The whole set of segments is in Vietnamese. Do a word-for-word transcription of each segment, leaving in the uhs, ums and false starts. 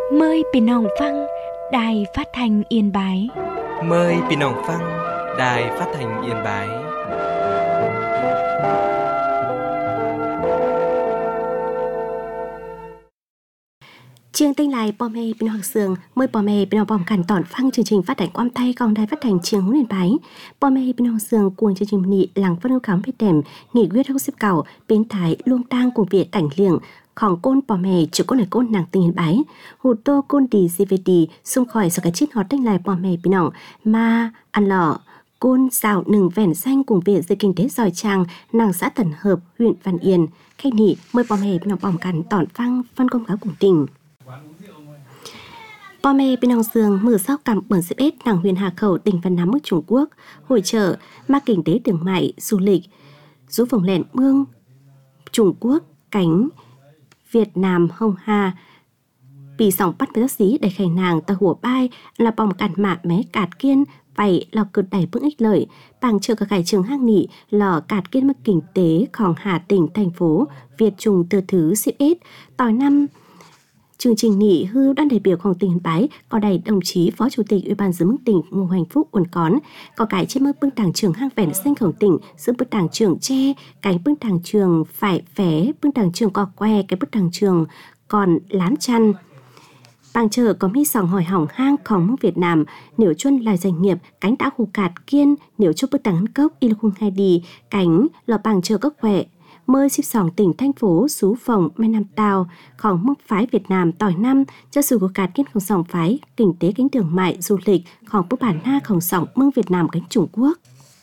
Mờiพี่น้องฟังđài phát thanh Yên Bái. Mời พี่น้องฟัง Đài Phát thanh Yên Bái. Chương tinh lại bò mê bên hoàng sường mời bò mê bên hoàng bòm cản tỏn phăng chương trình phát thanh quam tay còn đài phát thanh trường hướng Yên Bái. Bò mê bên hoàng sường cuồng chương trình nị làng phân hữu khám phê đềm nghỉ quyết hốc xếp cầu bên thái luông tang cùng việt cảnh liệng khòng côn bò mê chữ côn này côn nàng tình Yên Bái hụt tô côn đi giê vê đê xung khỏi sau cái chít hót tinh lại bò mê bên hoàng mà ăn lọ côn xào nừng vẻn xanh cùng việt dây kinh tế giỏi trang nàng xã Tần Hợp huyện Văn Yên khách nị mời bò mê bên hoàng bòm cản tỏn phăng phân công cáo cùng tỉnh. Bò mê bên Hồng Dương mở sau cảm bẩn xếp ết nàng huyền Hà Khẩu tỉnh Vân Nam nước Trung Quốc hội trợ ma kinh tế đường mại du lịch rú vùng lẹn mương Trung Quốc cánh Việt Nam Hồng Hà bị sòng bắt với xí để khải nàng tờ hùa bai là bòng cản mạ mé cạt kiên vậy lò cực đẩy bước ích lợi bằng trợ các cải trường hang nị lò cạt kiên mức kinh tếของHà tỉnh thành phố Việt Trung từ thứ xếp ết tỏi năm. Chương trình nị hư đoàn đại biểuของtỉnh Yên Bái có đầy đồng chí Phó Chủ tịch Ủy ban Nhân dân tỉnh Ngô Hoành Phúc uốn cón có cái trên mức bưng tàng trường hang vẻn xanhของtỉnh giữa bưng tàng trường tre cánh bưng tàng trường phải vé bưng tàng trường cò que cái bưng tàng trường còn lán chăn bằng chờ có mi sòng hỏi hỏng hangของmức Việt Nam nếu chuân là doanh nghiệp cánh đã hù cạt kiên nếu cho bưng tàng cốc y khung hai đi cánh lò bằng chờ cốc quẹ mời xếp sòng tỉnh thành phố xú phòng mai năm tàuของmức phái Việt Nam tỏi năm cho sự của cạt kiênของsòng phái kinh tế cánh đường mại du lịchของbức bản naของsòng mương Việt Nam cánh Trung Quốc.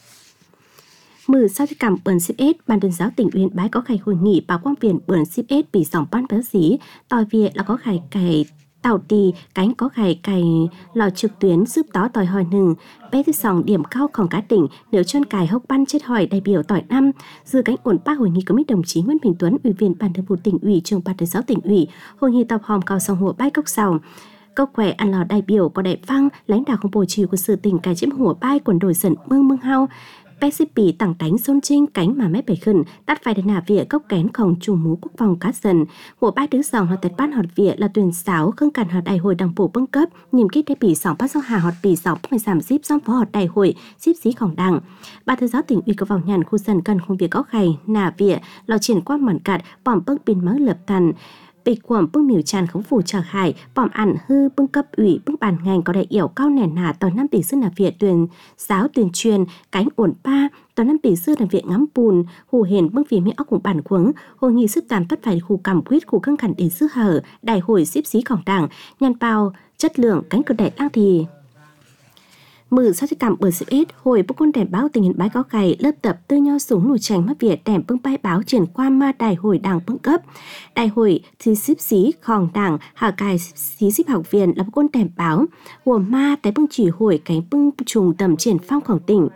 Mười sau khi cảm bẩn xếp ết ban tuyên giáo tỉnh Yên Bái có khai hội nghị báo quang viện bẩn xếp ết bị sòng ban bớ xí tỏi việt là có khai cày tàu tì cánh có khai cày lò trực tuyến giúp đó tỏi hỏi nừng bé thứ sòng điểm caoของcá tỉnh nếu chân cài hốc ban chết hỏi đại biểu tỏi năm dư cánh ổn ba hội nghị có mấy đồng chí Nguyễn Bình Tuấn ủy viên ban thường vụ tỉnh ủy trưởng ban tuyên giáo tỉnh ủy hội nghị tập họp cao sòng hùa bãi cốc sòng cốc khỏe ăn lò đại biểu có đại phăng lãnh đạo không bổ trì của sự tỉnh cài chiếm hùa bãi quần đổi dần mương mương hao pê xê pê tặng đánh xôn trinh cánh mà mép bảy khẩn tắt phải đến nà vỉa cốc kénของchủ mú quốc phòng cá dần của bãi tứ sòng họ tết ban họt vỉa là tuyển sáo khương cản họt đại hội đảng bộ bưng cấp nhiệm kích đại bỉ sòng bắt song hà họt bỉ sòng phải giảm díp song phó họt đại hội díp xíของđảng ba thứ giáo tỉnh ủy có vào nhàn khu dần cần không việc có khay nà vỉa lò triển qua mẩn cạt bỏm bưng pin mớ lập thần bị quẩm bưng miểu tràn khống phủ trở hại bỏm ẩn hư bưng cấp ủy bưng bàn ngành có đại yểu cao nền nà tòa năm tỷ sư là viện tuyển giáo tuyển truyền cánh ổn ba tòa năm tỷ sư là viện ngắm bùn hù hền bưng vì mỹ óc cùng bản quấn hội nghị sức tàn tất phải khu cảm quyết khu căng khẩn đến sư hở đại hội xếp xíของđảng nhàn bao chất lượng cánh cực đại lang thì mử sau khi cảm bờ xếp ít hồi bốc con đèn báo tình hình bái có cày lớp tập tư nho súng nổi tránh mắt việt đèn bưng bay báo triển qua ma đại hội đảng bưng cấp đại hội thì xếp xíของđảng hạ cài xí xếp học viện là bốc con đèn báo hùa ma tại bưng chỉ hồi cánh bưng trùng tầm triển phongของtỉnh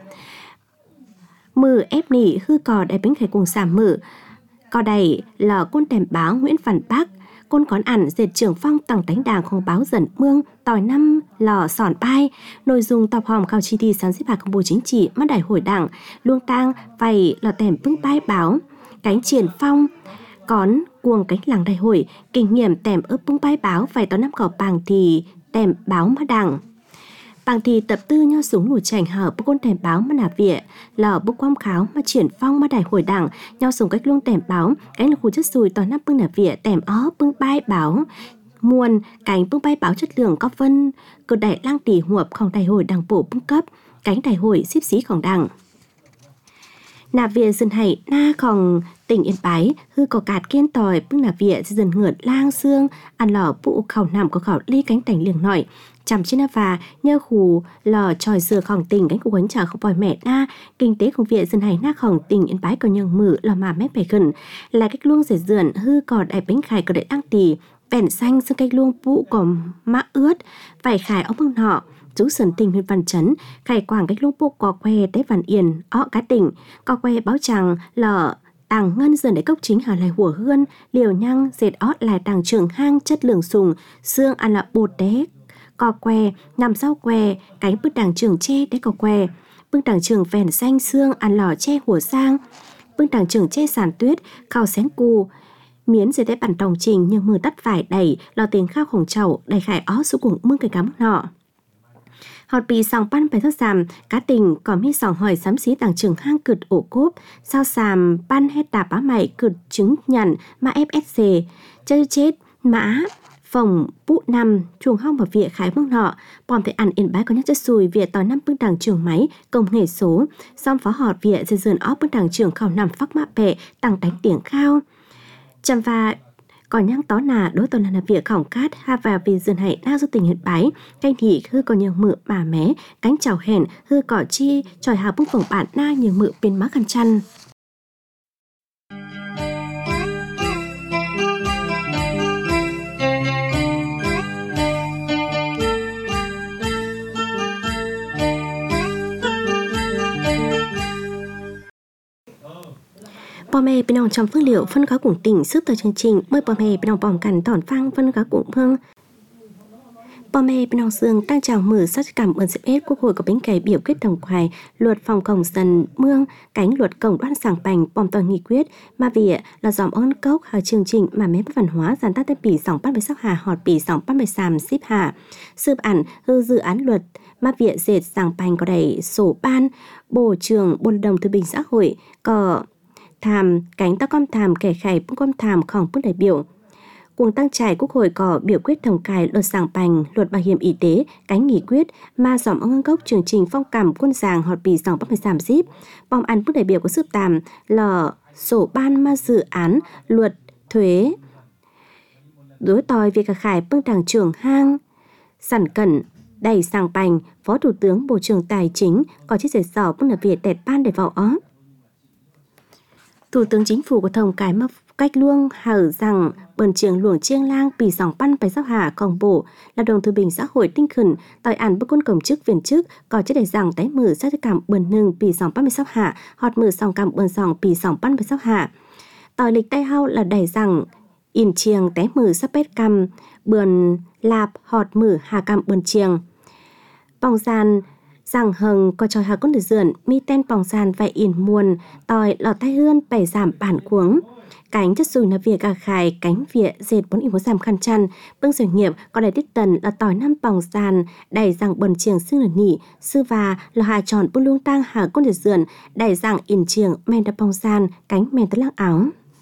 mử ép nỉ hư cò đại bánh khải cùng giảm mử cò đầy là con đèn báo Nguyễn Văn Bắc côn quán ẩn dệt trưởng phong tặng đánh đảng không báo dần mương tỏi năm lò sòn bai nội dung tập hòm khảo chi thi sáng xếp hạt công bố chính trị mắt đại hội đảng luông tang vầy lò tèm bưng bai báo cánh triển phong cón cuồng cánh làng đại hội kinh nghiệm tèm ướp bưng bai báo vài tỏi năm cỏ bàng thì tèm báo mắt đảng bằng thì tập tư nho súng nổi chảnh hở bức con tèm báo mà nà vỉa lò bức quam kháo mà triển phong mà đại hội đảng nho súng cách luôn tèm báo cánh là khu chất sùi toàn nắp bưng nà vỉa tèm ó bưng bai báo muôn cánh bưng bai báo chất lượng có phân cơ đại lang tỷ huộpของđại hội đảng bộ bưng cấp cánh đại hội xếp xíของđảng nà vỉa dần hay naของtỉnh Yên Bái hư có cạt kiên tỏi bưng nà vỉa dần ngượt lang xương ăn lò bụ khảo nằm có khảo ly cánh tảnh liềng nổi chằm trên và nhơ khù lò tròi dừaของtỉnh cánh của quấn trả không bòi mẹ na kinh tếของviện dân hay naของtỉnh Yên Bái có nhường mử lò mà mép bẻ gần là cách luông rẻ dườn hư cò đại bánh khải có đại đăng tỷ vẻn xanh xương cách luông bụ có mã ướt vải khải ống mương nọ chú sườn tỉnh huyện Văn Chấn khải quảng cách luông bụ có que tế Văn Yên ó cá tỉnh có que báo chàng lò tàng ngân dần để cốc chính hà lại hùa hươn liều nhăng dệt ót lại tàng trường hang chất lượng sùng xương ăn là bột đế cò que nằm sau que cánh bức đảng trường tre để cò que bức đảng trường vèn xanh xương ăn lò tre hùa sang bức đảng trường tre sàn tuyết khao xén cù miến sẽ tới bản đồng trình nhưng mưa tắt phải đầy lò tiền khao khổng chậu đầy khải ó số cùng mương cây cắm nọ. Họt bị sòng pan phải thất giảm, cá tình có mi sòng hỏi sám xí tàng trường hang cực ổ cốp, sao sàm pan hết đạp bá mày cực trứng nhằn mà ép ét xê, chơi chết, mã, phòng, bụ nằm, chuồng hong và vịa khái mương nọ, bòm thể ăn yên bái có nhắc chất xùi vịa tỏi năm bước đằng trường máy, công nghệ số, xong phó họt vịa dần dần óp bước đằng trường khảo nằm phắc mạ bẹ, tăng đánh tiếng khao. Chăm và còn nhang tó nà đối tàu là việc khỏng cát ha và vì dần hãy đa do tình hiện bái canh thị hư còn nhiều mự bà mé cánh chào hèn hư cỏ chi tròi hào bức phồng bản na nhiều mự bên má khăn chăn. Bò mè bên ông trong phương liệu phân gói cùng tỉnh sức từ chương trình mới bò mè bên ông bòm cằn tỏn phăng phân gói cùng phương bò mè bên ông dương đang chào mở sát cảm ơn xếp ép quốc hội có bánh cày biểu quyết đồng khoài luật phòng cổng dần mương cánh luật cổng đoan sảng bành bòm toàn nghị quyết mà vì là dòm ơn cốc ở chương trình mà mé văn hóa giàn tác tới bỉ sòng bắt bày sắc hà họt bỉ sòng bắt bày sàm ship hà sư ảnh hư dự án luật mà viện dệt sảng bành có đầy sổ ban bộ trường bộ đồng thư bình xã hội có thàm cánh tao com thàm kẻ khải bung com thàm khỏng bức đại biểu cùng tăng trải quốc hội có biểu quyết thông cài luật sảng bành luật bảo hiểm y tế cánh nghị quyết mà dòm ông gốc chương trình phong cảm quân giàng họt bì dòng bắc giảm zip bom ăn bức đại biểu có sự tàm lò sổ ban ma dự án luật thuế đối tòi việc khải bưng đảng trưởng hang sản cẩn đầy sảng bành phó thủ tướng bộ trưởng tài chính có chia sẻ sỏ bưng là việc đẹp ban để vào ó. Thủ tướng Chính phủ của thông cái mà cách luông hở rằng bần trường luồng chiêng lang bì sòng pan phải giáo hạ còn bộ là đồng thư bình xã hội tinh khẩn tội án bức quân công chức viên chức có chất để rằng tái mở sát cảm bần nương bì sòng pan phải giáo hạ họt mở sòng cảm bần sòng bì sòng pan phải giáo hạ tội lịch tay hao là đẩy rằng in chiêng tái mở sắp bét cam bần lạp họt mở hà cam bần chiêng bong gian rằng hằng có tròi hà con được dườn mi ten bòng sàn và in muôn tòi lọt tay hươn bày giảm bản cuống cánh chất xùi là việc gà khải cánh vịa dệt bốn in bốn giảm khăn chăn bưng doanh nghiệp có đầy tiết tần là tỏi năm bòng sàn đầy rằng bần trường xương là nỉ sư và là hà tròn bưng luông tăng hà con được dườn đầy rằng in trường men đập bòng sàn cánh men tới lăng áo.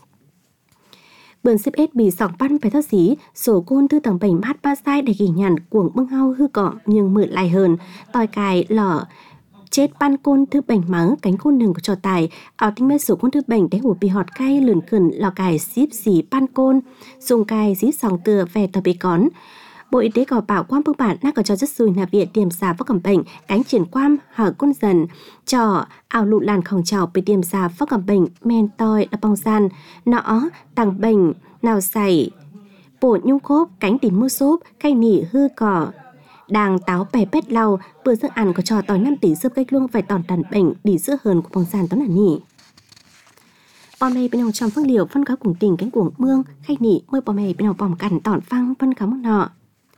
Bần xếp ết bị sọc văn phải thất xí, sổ côn tư tầng bảnh bát ba sai để ghi nhận cuồng bưng hao hư cọ nhưng mượn lại hơn, tòi cài lỏ chết ban côn thứ bảnh mắng cánh côn nừng của trò tài, áo tinh mê sổ côn thứ bảnh để hủ bị họt cay lườn khẩn lò cài xíp xí ban côn, dùng cài xí sòng tựa về tờ bì cón. Bộ Y tế có bảo quan bức bản nát có cho rất xùi là viện tiềm xà phát cầm bệnh cánh triển quan hở côn dần cho ảo lụ làn khổng trào bị tiềm xà phát cầm bệnh men toi là bong gian nọ tăng bệnh nào xảy bộ nhung khốp cánh tìm mua xốp khay nỉ hư cỏ đàng táo bè pét lau vừa dương ăn có cho tỏi năm tỷ sớp cách luôn phải tòn tàn bệnh đi giữa hơn của bong gian tóm là nỉ. Bò mè bên ông trong phương liệu phân cáo cùng tình cánh cuồng mương khay nỉ mới bò mè bên ông bòm cằn tòn phăng phân cáo mương nọ.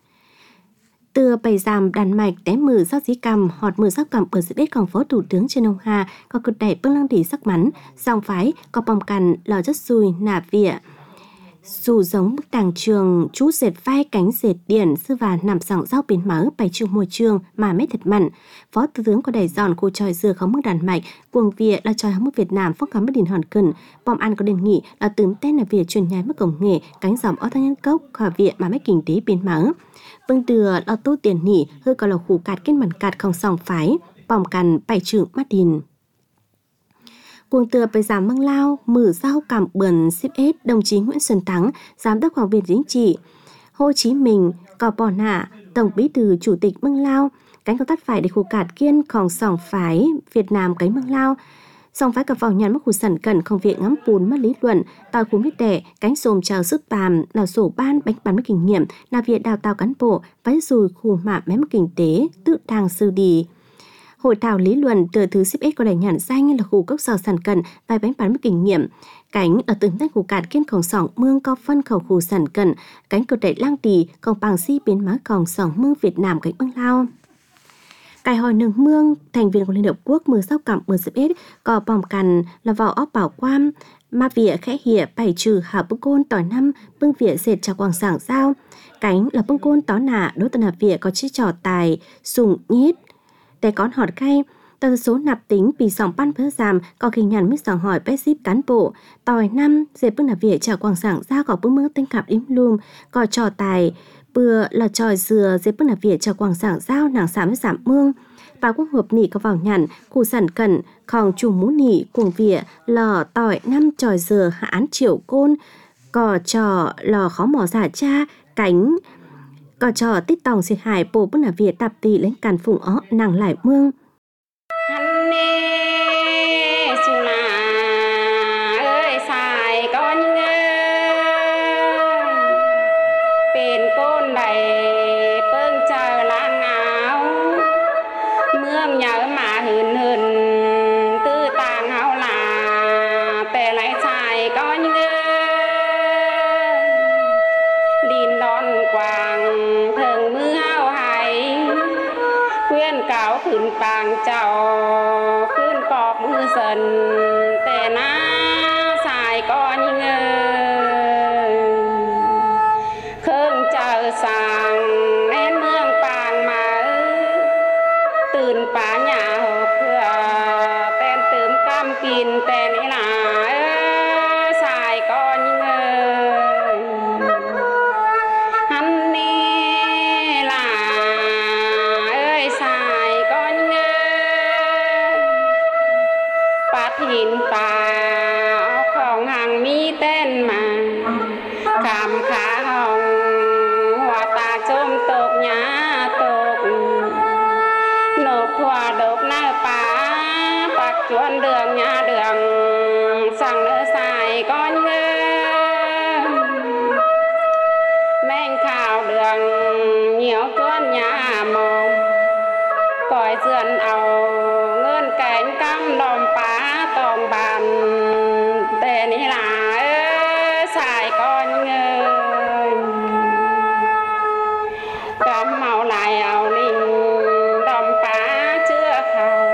Từ bày giảm đàn mạch té mử sắc dí cầm họt mử sắc cầm ở sự biết còn phó thủ tướng Trần Ông Hà có cực đẩy bưng lăng đỉ sắc mắn dòng phái có bòm cằn lò rất xùi nả vỉa dù giống bức tàng trường chú dệt vai cánh dệt điển sư và nằm sòng rau biến mỡ bày trường môi trường mà mét thật mặn phó thủ tướng có đẩy giòn khu tròi dừa không mức đàn mạch cuồng vỉa là tròi hóng mức Việt Nam phóc cắm bất đình hòn cần bòm ăn có đề nghị là tướng tên là vỉa truyền nhái mức cổng nghề cánh dòng ó thang nhân cốc khỏa vỉa mà mét kinh tế biến mỡ bưng từa lo tu tiền nỉ hơi còn là khủ cạt kết mặn cạt không sòng phái bòm cằn bày trường mắt đình cuồng từa bày giảm măng lao mử rau cảm bườn ship ết đồng chí Nguyễn Xuân Thắng giám đốc học viện chính trị Hồ Chí Minh có bò nạ tổng bí thư chủ tịch măng lao cánh công tác phải để khủ cạt kiênของsòng phái Việt Nam cánh măng lao sòng phái cặp vào nhàn mức khu sản cẩn không viện ngắm bùn mất lý luận tòi khú mít đẻ cánh xồm chào sức tàm là sổ ban bánh bán mất kinh nghiệm là viện đào tạo cán bộ váy rùi khu mạ mém kinh tế tự đàng sư đi. Hội thảo lý luận từ thứ ship ết có đẩy nhãn danh là khu cốc sò sản cẩn vài bánh bán mất kinh nghiệm cánh ở từng tách khu cạt kiên khổng sòng mương có phân khẩu khu sản cẩn cánh cực đẩy lang tì còn bằng si biến má khổng sòng mương Việt Nam cánh băng lao Cái hồi nương mương, thành viên của Liên Hợp Quốc mưa sau cảm bờ sập ết, có bỏng cằn là vào óc bảo quan, mà vỉa khẽ hỉa bày trừ hạ bưng côn tỏi năm, bưng vỉa dệt trà quảng sảng giao. Cánh là bưng côn tó nạ, đối tần là vỉa có chiếc trò tài, sùng nhít. Té con họt khay, tần số nạp tính vì sòng pan phớ giảm, có khi nhằn mít sòng hỏi bếp ship cán bộ. Tỏi năm, dệt bưng là vỉa trà quảng sảng giao có bưng mương tinh cạp im lùm, có trò tài, bừa là tròi dừa dệt bưng là vỉa trà quảng sảng giao nàng xám giảm mương. Và quốc hợp nỉ có vào nhằn, khu sản cẩn, khòng chủ mũ nỉ, cuồng vỉa, lò tỏi năm tròi dừa hạ án triệu côn, cò trò lò khó mỏ giả cha, cánh, cò trò tít tòng xịt hải bồ bức là vỉa tạp tì lên càn phùng ó nàng lại mương. Bàng chào khuyên cọp mưa dần tè ná xài có những khương chờ sàng nên mương bàng màตื่น phá nhà hộp cửa tên tướm cam kín tên ấy là xài có những hắn đi là ơi xài nhìn ta không hàng mi tên mà cảm khá hồng hòa ta chôm tục nhá tục nộp thua đục na phá bạc chuan đường nhà đường sang nữa xài con men khảo đường nhiều chuan nhà mồm còi dườn ầu ngân cánh cam đom phá tòng bàn tên ấy là xài con cắm màu lại ảo linh đom phá chưa khẩu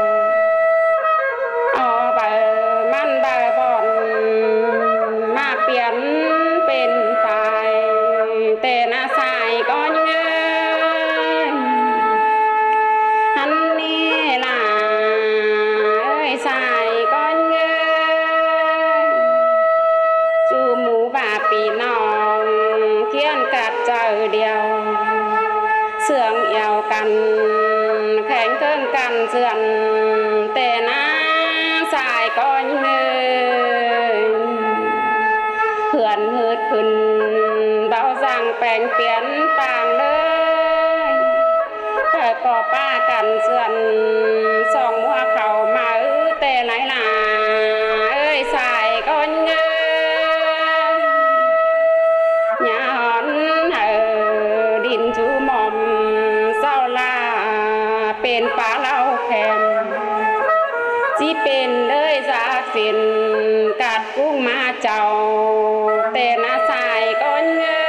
ở bờ man bờ bọn mà biến bên phải tên là xài con hắn đi là ơi xài con chú mũ bà pì nòng khiến cạt trời điều sương eo cằn khánh cơn cằn dườn tên á xài con hườn hượt khẩn bao rằng bèn biến bàng đời thời có ba cằn dườn song hoa khẩu mà ư tên ấy là ơi xài con nhà hòn ở đình chú mồm sao là bên phá lau kèm chỉ bên nơi giá phiền cạt cung ma chào tên là xài con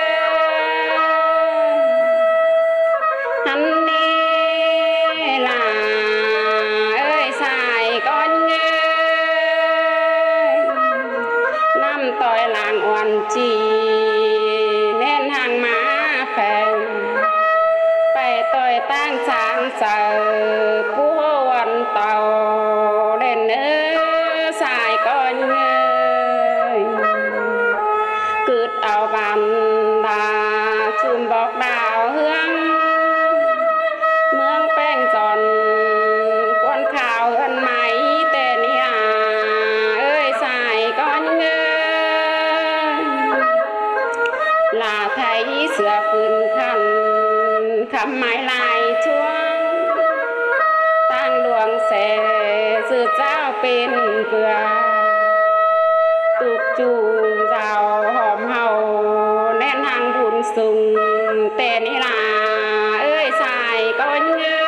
hắn đi là ơi xài con năm tội làng oan chi nên hàng má phèn phải tội tan sáng sợ cú oan tàu đến nữa xài con cướt áo bàn là chùm bọc đào hương mương bèn giòn con khảo hơn máy tên à ơi xài con là thấy sửa phun khăn khăm mái lại chuông tăng luồng xe dự giáo bên vừa tục chủ rào hòm hầu nên hàng buồn sùng tên là ơi xài con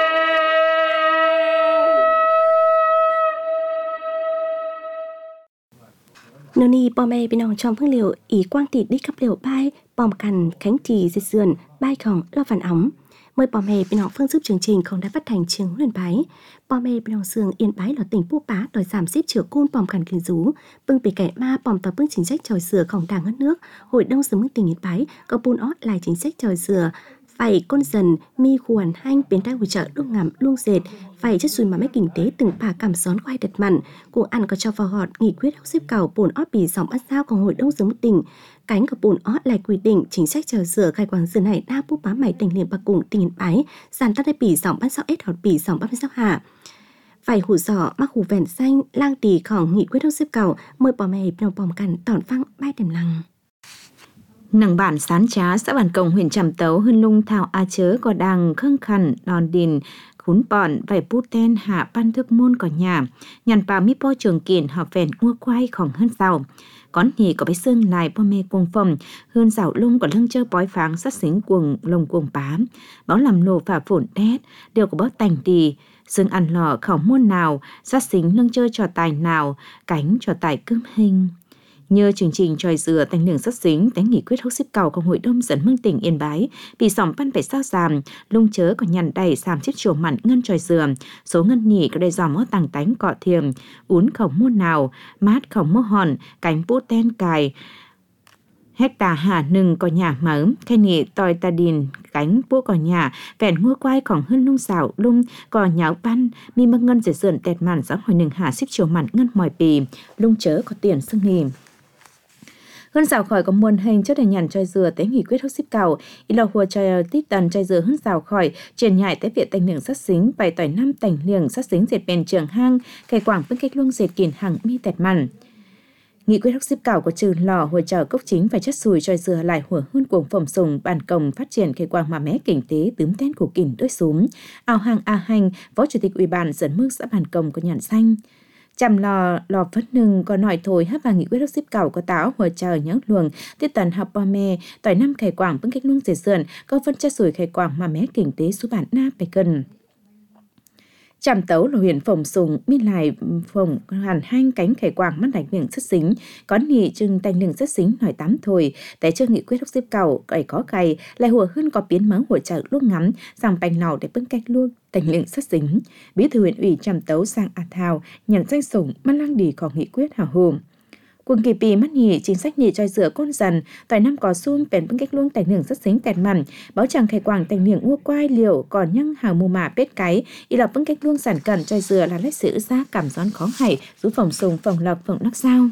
Nô ni bò mê bên nòng trong phương liệu ý quang tịt đi cấp liệu bay bòm cằn khánh trì dệt sườn bay khổng lo phản óng Mời bò mẹ bên họ phương giúp chương trình không đã phát thành trường luyện bái. Bò mẹ bên họ sường Yên Bái là tỉnh Pú Bá đòi giảm xếp chữa côn bòm khăn kiến rú. Bưng bị kẻ ma bòm tòa bưng chính sách tròi sửa không đảng ngất nước. Hội đông sớm mức tỉnh Yên Bái có bùn ót lại chính sách tròi sửa. Phải con dần mi khuẩn hanh biến đai hỗ trợ luôn ngắm luôn dệt. Phải chất xùi mà mấy kinh tế từng bà cảm xón quay đật mặn. Cụ ăn có cho vào họt nghị quyết hốc xếp cầu bùn ót bị dòng bắt saoของhội đông sớm mức tỉnh. Cánh của bùn ót lại quy định chính sách chờ sửa khai quảng dừa này đa Pú Bá mày tỉnh liền bạc cùng tỉnh Yên Bái dàn tắt bị dòng bắt sao ết họt bị dòng bắt sao hạ. Phải hủ giỏ mắc hủ vẹn xanh lang tìของnghị quyết hốc xếp cầu mời bò mẹ bèo bòm cằn tỏn phăng bay đềm lăng. Nằng bản sán trá xã Bản Cồng huyện Trạm Tấu hân lung thảo a chớ có đàng khâng khẩn đòn đình khún bọn vài bút ten hạ ban thức môn có nhà nhằn bà mi po trường kiển họ phèn mua quayของhơn giàu con nhì có bé xương lại po mê cuồng phòng hơn giàu lung còn lưng chơ bói pháng sát xính cuồng lồng cuồng bám báo làm nổ phả phổn đét đều có báo tành đi xương ăn lò khảo môn nào sát xính lưng chơ trò tài nào cánh trò tài cơm hình. Nhờ chương trình tròi dừa tành lường sát xính tánh nghị quyết hốc xếp cầu của hội đông dẫn mương tỉnh Yên Bái bị sỏm pan phải sao giảm lung chớ có nhằn đầy xàm chiếc chiều mặn ngân tròi dừa số ngân nhỉ có đầy dòm ở tàng tánh cọ thiềm uốn khổng môn nào mát khổng mô hòn cánh bút ten cài hecta hà nừng có nhà mớm khay nị tòi ta điền cánh bố có nhà vẹn mua quay còn hơn lung xảo lung có nháo pan mi mắc ngân dễ dườn tẹt màn giáo hồi nừng hà xếp chiều mặn ngân mỏi bì lung chớ có tiền sưng nghỉ. Hơn rào khỏi có muôn hình chất đầy nhằn choi dừa tới nghị quyết hốc xếp cầu ý là hùa choi tít tần choi dừa hơn rào khỏi truyền nhại tới viện tành liệng sát xính bày tỏi năm tành liệng sát xính dệt bền trường hang cây quảng bưng cách luông dệt kiền hàng mi tẹt mặn. Nghị quyết hốc xếp cầu có trừ lò hùa chờ cốc chính phải chất xùi choi dừa lại hùa hơn cuồng phẩm sùng Bản Cồng phát triển cây quảng mà mé kinh tế tướm tên của kỉnh đôi súm ao hàng a hành phó chủ tịch ủy ban dẫn mương xã Bản Cồng có nhàn xanh. Chăm lò lò phất nừng có nổi thổi hấp và nghị quyết hốc xếp cầu có táo hùa chờ nhớ luồng tiết tần học bò mè tỏi năm khải quảng bưng cách luông dệt sườn có phân chất sủi khải quảng mà mé kinh tế số bản na phải cần. Trạm Tấu là huyện Phổng Sùng, miên lại Phổng hàn hanh cánh khải quảng mắt đạch miệng xuất xính, có nhị trưng tành lường xuất xính nổi tám thôi, tại chưa nghị quyết hốc xếp cầu, cày có cày, lại hùa hơn có biến mớ hỗ trợ lúc ngắm, rằng bành lò để bưng cách luôn tành lường xuất xính. Bí thư huyện ủy Trạm Tấu sang A Thao, nhận danh sủng, mắt lăng đi có nghị quyết hào hùng. Quần kỳ pì mắt nhị chính sách nhị choi dừa côn dần tỏi năm có xuông bèn bưng cách luông tành lường rất xính tẹt mặn báo chẳng khai quảng tành lường mua quai liệu còn nhăng hào mù mà bết cái y là bưng cách luông sản cẩn choi dừa là lách sử ra cảm gión khó hảy rú phòng sùng phòng lộc phòng đắc sao.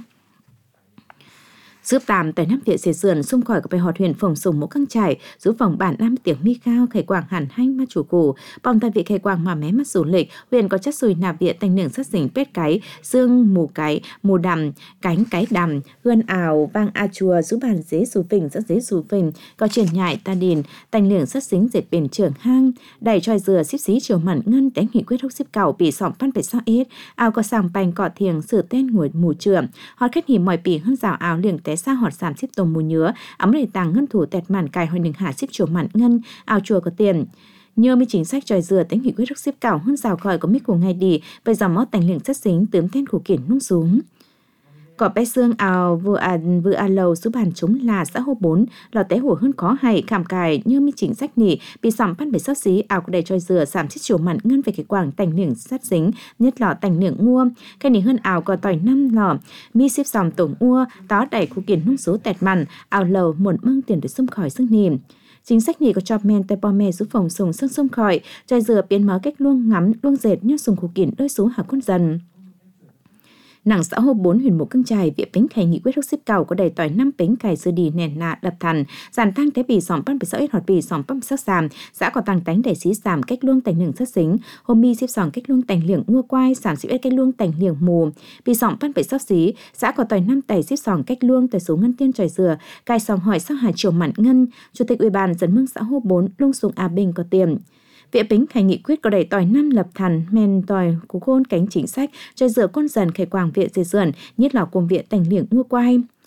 Giúp tạm tại năm địa dệt sườn xung khỏi của bài họt huyện Phổng Sùng mỗi căng trải giúp phòng bản năm tiếng mi cao khải quảng hẳn hanh ma chủ cổ bom tại vị khải quảng mà mé mắt du lịch huyện có chất sùi nạp địa tành nường sát xỉnh pết cái xương mù cái mù đầm cánh cái đầm gươn ảo vang a chùa giúp bàn dế dù phình rất dế dù phình có truyền nhại ta điền tành nường sát xính dệt bền trưởng hang đẩy choi dừa xíp xí chiều mặn ngân đánh nghị quyết hốc xếp cầu bị sỏm pan phải sao ít ảo có sàng bành cọ thiềng sửa tên ngồi mù trường họ kết hỉ mỏi bì hơn rào ảo liềng té xa họt giảm xếp tôm mù nhứa ấm đầy tàng ngân thủ tẹt màn cài hồi đừng hạ xếp chùa mặn ngân ảo chùa có tiền nhờ mi chính sách choi dừa tính nghị quyết hốc xếp cầu hơn rào khỏi có mít của ngày đi bây giờ mót tành liệng chất xính tướm tên của kiển nung xuống. Có bé xương ảo vừa à vừa à lầu số bàn chúng là xã hội bốn lò té hổ hơn khó hay khảm cài như mi chính sách nỉ bị sắm pan bể sót xí ảo của đầy choi dừa giảm chiếc chiều mặn ngân về cái quảng tành liệng sát dính nhất lò tành liệng mua cái nỉ hơn ảo có tỏi năm lò mi xếp sòng tổng ua tó đẩy khu kiển nung số tẹt mặn ảo lầu muộn măng tiền để xông khỏi xương nìm. Chính sách này có cho men tay bò mè giúp phòng sùng xương xông khỏi choi dừa biến máu cách luông ngắm luông dệt như sùng khu kiển đôi số hạ con dần. Nặng xã hội bốn huyện mục cưng trài viện bính khải nghị quyết hốc xếp cầu có đầy tỏi năm bính cài dư đi nền nạ đập thần giàn tăng thế bì sỏm pan bị sợ ít hoạt bì sỏm pan sắc giảm xã có tăng tánh đầy xí giảm cách luông tành liệng sát xính hôm mi xếp sỏm cách luông tành liệng mua quai giảm xếp ít cách luông tành liệng mù bì sỏm pan bị sắc xí xã có tỏi năm tẩy xếp sỏm cách luông tỏi số ngân tiên tròi dừa cài sỏm hỏi sao hà chiều mặn ngân chủ tịch ủy ban dẫn mương xã hội bốn lung xuống a bình có tiền. Viện bính khải nghị quyết có đầy tỏi năm lập thần men tỏi cú khôn cánh chính sách choi dừa con dần khải quảng viện dệt sườn nhất là cùng viện tành liệng mua quai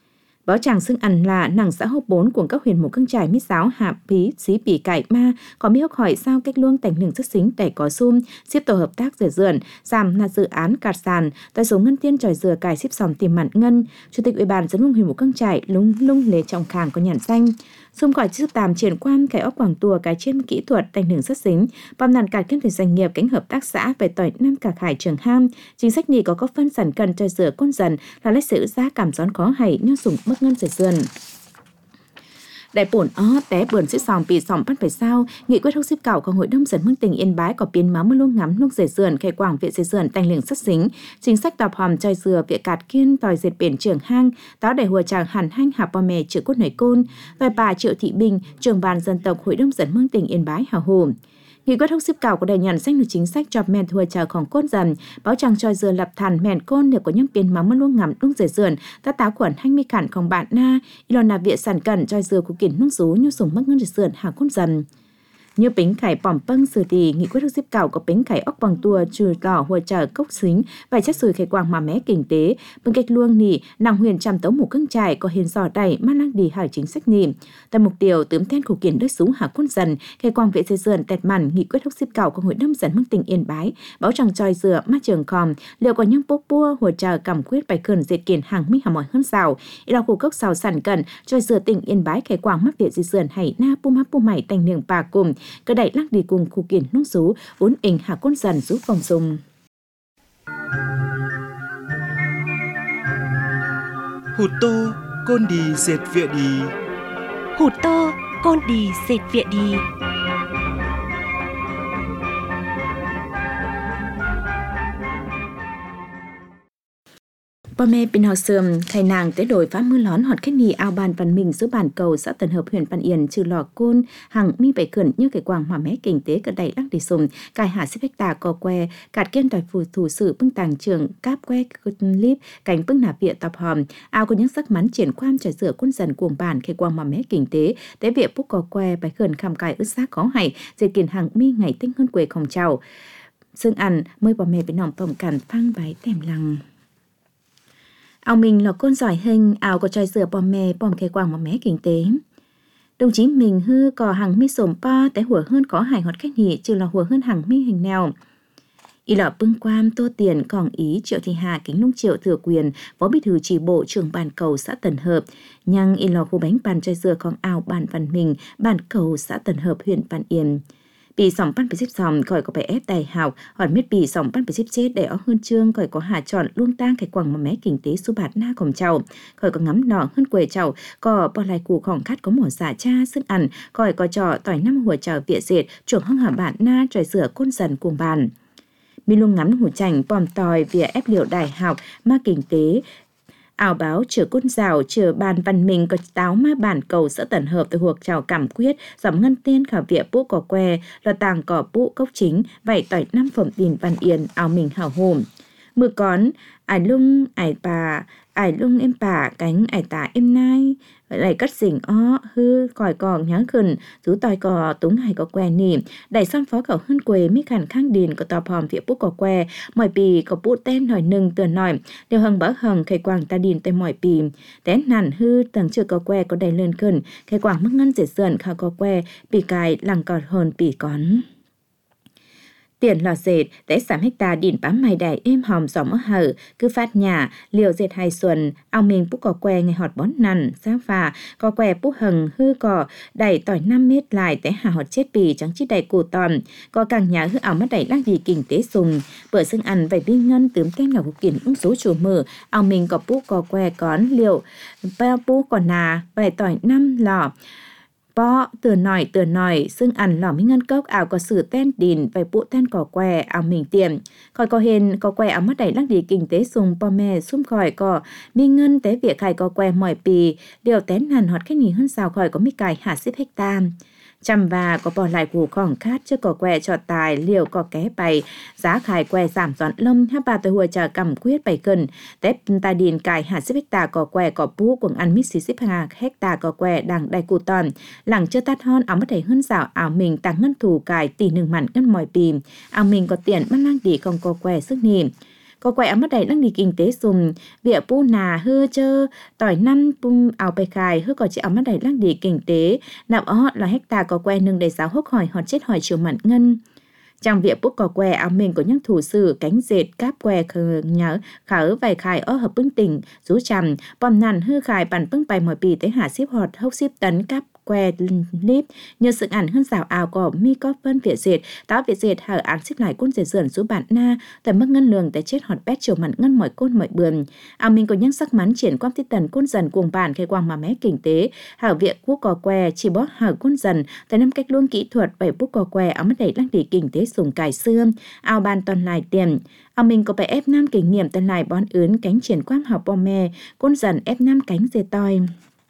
Báo chàng xưng ăn là nàng xã hộp bốn của các huyền mục cưng trải mít giáo hạ phí xí bỉ cải ma có mi hốc hỏi sao cách luông tành lường rất xính đẩy có sum xếp tổ hợp tác rửa dườn giảm là dự án cạt sàn tại số ngân tiên tròi dừa cải xếp sòng tìm mặn ngân. Chủ tịch ủy ban dân vùng huyền mục cưng trải lung lung lề trọng khàng có nhàn xanh xung gọi chức tàm triển quan cái óc quảng tùa cái trên kỹ thuật tành lường rất xính bàm nàn cải kiên về doanh nghiệp cánh hợp tác xã về tỏi năm cạc hải trường ham chính sách này có có phân sản cần tròi dừa con dần là lấy sự giá cảm gión khó hay nhau sủng mất ngân rửa dườn. Đại bổn ó té bươn xếp sòng bị sòng bắt phải sao nghị quyết hốc xếp cảo của hội đông dân mương tỉnh Yên Bái có biến máu mưa luôn ngắm lúc rể dườn khai quảng viện rể dườn tành lường sắt xính chính sách tập hòm choi dừa viện cạt kiên tòi dệt biển trưởng hang táo để hùa chàng hàn hanh hạ bò mè chữa cốt nổi côn tòi bà Triệu Thị Bình trưởng ban dân tộc hội đông dân mương tỉnh Yên Bái hào hùng. Nghị quyết hốc xếp cảo của đại nhận danh được chính sách chọc men thua chờของcôn dần báo chàng choi dừa lập thàn mèn côn được có những biến máu mưa luôn ngắm lúc rể dườn ta táo quẩn hanh mi khảnของbạn na ilona viện sản cẩn choi dừa của kiển nung rú như sủng mất ngân rể dườn hạ côn dần như bính khải bỏm pâng xử tì nghị quyết hốc xếp cảo có bính khải ốc bằng tua trừ đỏ hùa chờ cốc xính và chất sùi khải quang mà mé kinh tế bằng cách luông nỉ nàng huyền trăm tấu mù cưng trải có hiền giò đầy mang năng đi hỏi chính sách nỉ tại mục tiêu tướm tên của kiển đất súng hạ côn dần khải quang vệ dây dườn tẹt màn nghị quyết hốc xếp cảo của hội đông dân mương tỉnh Yên Bái báo chẳng choi dừa mắt trường khòm liệu có những bốc bua hùa chờ cầm quyết bài khẩn dệt kiển hàng minh hà mỏi hơn xào ý đào khu cốc xào sản cẩn choi dừa tỉnh Yên Bái khải quang mắc vệ dây dườn hay na pu mắc pu mày tành nường bà cùng cơ đẩy lắc đi cùng khu kiển nung rú uốn ỉnh hạ côn dần giúp phòng dùng. Hụt tô côn đi dệt vịa đi. Hụt tô côn đi dệt vịa đi. Bà mẹ bên họ sườm, khai nàng tới đổi phá mưa lón họt khách nì ao bàn văn mình giữa bản cầu xã Tần Hợp huyện Văn Yên trừ lò côn hàng mi bảy khẩn như cái quàng mà mé kinh tế cỡ đầy lắc đi sùng cài hạ xếp hecta co que cạt kiên tỏi phù thủ sử bưng tàng trường cáp que clip cánh bưng nạp viện tập hòm ao có những sắc mắn triển quan trải rửa quân dần cuồng bản cái quàng mà mé kinh tế tế viện bút co que bảy khẩn khăm cài ướt xác khó hay dệt kiền hàng mi ngày tinh hơn quê không chào xương ăn mới bà mẹ bên nòng phòng cản phang bái tèm lăng. Ao mình là con giỏi hình, ao có choi dừa bòm mè, bòm khe quàng mà mé kinh tế. Đồng chí mình hư có hàng mi sổm po, té hùa hơn có hải họt khách nhị, chứ là hùa hơn hàng mi hình nào. Y lọ bưng quan, tô tiền, còn ý Triệu Thị Hà kính nung Triệu Thừa Quyền, phó bí thư chỉ bộ trưởng bản cầu xã Tần Hợp. Nhưng y lọ khu bánh bàn choi dừa còn ao bản văn mình, bản cầu xã Tần Hợp huyện Văn Yên. Bị sòng bắt bị xếp sòng gọi có bài ép đại học hỏi miết bị sòng bắt bị xếp chết để ó hơn chương gọi có hạ chọn luôn tang cái quẳng mà mé kinh tế số bạt na cổng chầu gọi có ngắm nọ hơn quê chầu có bỏ lại củ khỏng khát có mỏ giả cha sức ăn gọi có trò tỏi năm hùa chầu vịa dệt chuồng hăng hả bạn na tròi sửa côn dần cuồng bàn mi luôn ngắn hủ chành bòm tòi vỉa ép liệu đại học ma kinh tế ảo báo chữa côn rào chữa bàn văn mình có táo ma bản cầu xã Tần Hợp từ huộc chào cảm quyết dòng ngân tiên khảo vịa bũ cỏ que là tàng cỏ bũ cốc chính vậy tỏi năm phẩm tiền Văn Yên ảo mình hảo hồn mưa con ải lung ải bà ải lung em bà cánh ải tả em nai lại cắt rỉnh ó hư còi cò nháng khẩn rú tòi cò túng hay có que nỉ đẩy son phó khẩu hơn quê mi khản khang điền có tò phòm vịa bút có que mỏi bì có bút tên nổi nừng tờ nổi đều hằng bỡ hằng khai quàng ta điền tay mỏi bì té nản hư tầng chưa có que có đầy lên khẩn khai quàng mất ngân dễ dần khao có que bì cài lằng cọt hơn bì con. Tiền lò dệt, té sám hecta điền bám mày đài êm hòm gió mỡ hở, cứ phát nhà, liều dệt hai xuân, ao mình bút cỏ que ngày họt bón nằn, giá phà, cỏ que bút hằng hư cỏ, đẩy tỏi năm mét lại té hà họt chết bì trắng chít đầy cổ tòn, có càng nhà hư ảo mắt đẩy lắc đi kinh tế sùng, bữa xương ăn vài viên ngân tướm tên ngọc kiển ung số chủ mở, ao mình có bút cỏ que cón liều, bao bút còn nà, vài tỏi năm lò. Bó, từa nòi, từa nòi, xương ăn lò mi ngân cốc ảo có sử tên đìn vài bộ tên cỏ que ảo mình tiệm. Khỏi có hên, có que ảo mất đẩy lắc đi kinh tế sùng bò mè xung khỏi có mi ngân tế việc khai có que mỏi pì, điều tén hẳn hoạt khách nghỉ hơn sao khỏi có mi cài hạ xếp hecta. Chăm và có bỏ lại củ khỏng khát chưa có que cho tài liều có ké bày giá khải que giảm dọn lâm hai bà tôi hùa chờ cầm quyết bày cần tép ta điền cài hạ xếp hecta có que có bú cùng ăn mít xí xếp hà hecta có que đằng đầy củ tòn lẳng chưa tát hon áo mất thể hơn rào áo mình tăng ngân thủ cài tỷ nừng mặn ngân mỏi bìm áo mình có tiền mắt lang đi không có que sức nìm có quay ấm mất đầy lăng đi kinh tế dùng việc pu nà hư chơ tỏi năm pum ảo bày khai hư có chỉ ấm mất đầy lăng đi kinh tế nạp ó là hecta có que nâng đầy giáo hốc hỏi họ chết hỏi chiều mặn ngân trong việc bút có que áo mình có những thủ sử cánh dệt cáp que khờ nhớ khở vài khai ở hợp bưng tỉnh rú chằm bom nằn hư khai bản bưng bài mọi bì tới hạ xếp họt hốc xếp tấn cáp que clip như sự ảnh hơn rào ảo của mi có phân việt dệt táo việt dệt hở án xếp lại côn dệt dườn rú bản na tại mất ngân lường tại chết họt bét chiều mặn ngân mọi côn mọi bườn áo mình có những sắc mắn triển quan tiết tần côn dần cuồng bản khai quang mà mé kinh tế hở việc quốc có que chỉ bó hở côn dần tại năm cách luôn kỹ thuật bảy bút có que áo mất đẩy lăng đi kinh tế dùng cải xưa ao ban toàn lại tiền ao mình có phải ép năm kinh nghiệm toàn lại bón ướn cánh triển quan học bò mè côn dần ép năm cánh dê toi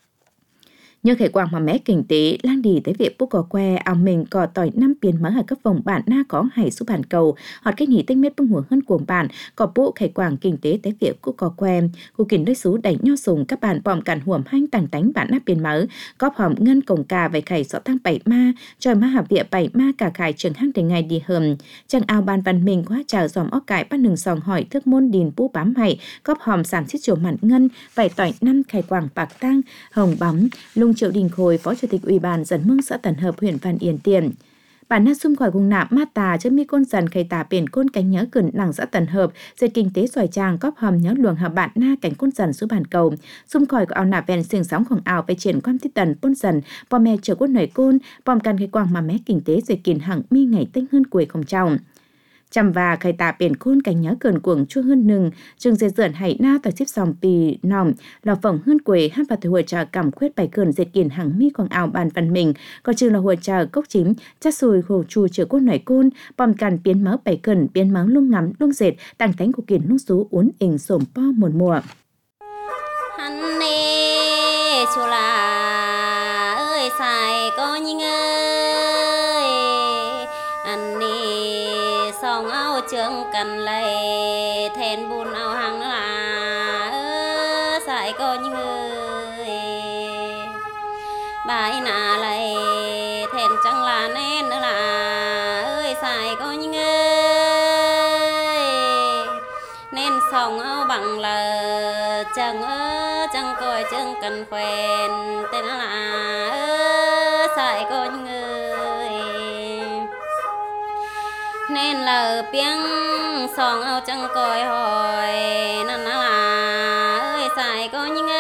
như khởi quang mà mé kinh tế lang đi tới việc bút có que ao mình có tỏi năm biến mở ở các vùng bản na có hải su bản cầu hoặc cách nhỉ tinh mết bưng hùa hơn cuồng bản có bộ khởi quang kinh tế tới việc bút có que cụ kỉnh đối số đẩy nho sùng các bản bòm cản huồm hanh tàng tánh bản na biến mở góp hòm ngân cổng cà về khải sọ tăng bảy ma tròi ma hạ địa bảy ma cả khải trường hang để ngày đi hầm chẳng ao ban văn mình quá chờ dòm óc cải bắt nừng sòng hỏi thức môn điền bú bám mày góp hòm sản xít chiều mặn ngân vải tỏi năm khải quang bạc tăng hồng bóng Lung Triệu Đình Khôi, Phó Chủ tịch Ủy ban Dần Mương xã Tần Hợp, huyện Văn Yên Tiền. Bản na xung khỏi vùng nạm mát tà cho mi côn dần khai tà biển côn cánh nhớ cẩn làng xã Tần Hợp, dệt kinh tế xoài tràng cóp hòm nhớ luồng hợp bản na cánh côn dần xuống bản cầu. Xung khỏi của ao nạp ven xiềng sóngของaoไปtriển quan tiết tần côn dần, bò mè chờ côn nổi côn, bòm can khai quang mà mé kinh tế dệt kìn hằng mi ngày tinh hơn quầy không trọng. Chăm và khai tà biển khôn cánh nhớ cờn cuồng chua hơn nừng trường dệt dởn hải na tỏi xếp sòng pì nòng lò phồng hơn quế hát và thời hồi trà cảm khuyết bài cờn dệt kiền hàng mi quảng ảo bàn văn mình còn trường là hồi trà cốc chính chát sùi hồ chù chữa côn nảy côn bòm càn biến mớ bài cờn biến mớ lung ngắm lung dệt tăng thánh của kiền lung xú uốn ỉnh sổm po muôn mùa hắn nê chùa là ơi xài có nhinh ơi anh nê song áo trương cần lầy thèn bùn áo hàng là ơ xài có những người bài nà lầy thèn chẳng là nên nữa là ơi xài có những người nên song áo bằng là chẳng ơ chẳng coi trương cần quen tên là ơ xài có những người nên là tiếng song ao chẳng coi hỏi nên là ơi xài có những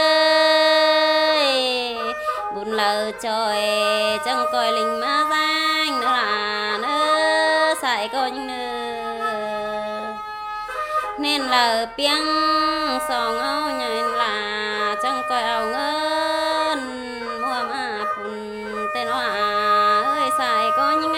ơi bùn lờ trời chẳng coi linh má danh nữa là nữa xài có những nơi nên là tiếng song ao nhảy là chẳng coi ao ngân mua mà bùn tên là ơi xài có những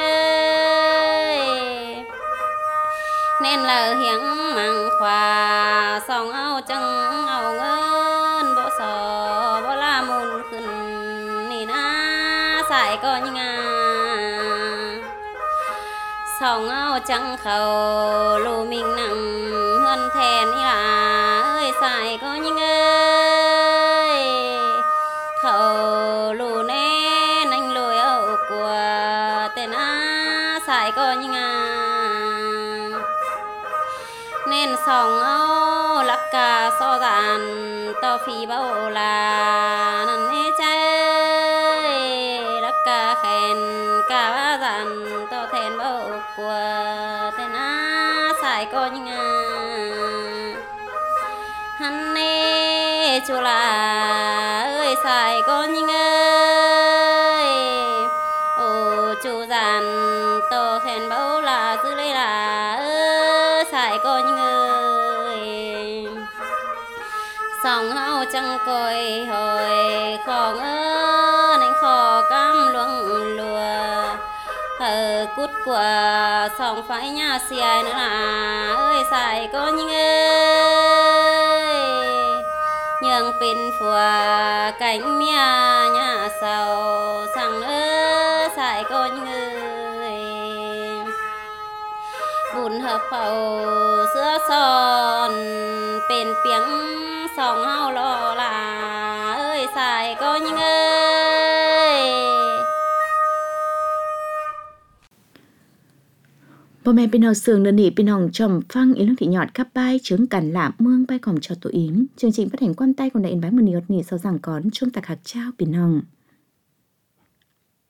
nên là hiếng măng khoa song áo trắng áo ngân bộ sò bộ la môn khẩn nì na xài có những à song áo trắng khẩu lù mình nặng hơn thèn ý là ơi xài có những ơi khẩu lù nên anh lùi áo của tên á xài có những à nên song áo lắc cả so dàn to phi bao là năn hê chơi lắc cả khen cả ba dàn to thèn bao của tên á xài có những à hắn nê chùa là ơi xài có những ơi ô chú dàn to thèn bao là dư lê là ơi xài có những người song áo chẳng coi hồi khó ngơ nên khó cam luồng lùa hờ cút của song phải nhà xìa nữa là ơi xài có những ơi nhường pin phùa cánh mía nhà sầu sang ơi xài có những người bùn hợp khẩu sữa son bền tiếng song hao lo là ơi xài có những ơi พ่อแม่พี่น้องเสืองเดินหนีพี่น้องจอมฟังอีลุงthị nhọt khắp bay chứng cản lạm mương bay còm cho tụi yếm chương trình phát hành quan tay còn đại in bái mười niốt nỉ sau rằng còn chung tạc hạc traoพี่น้อง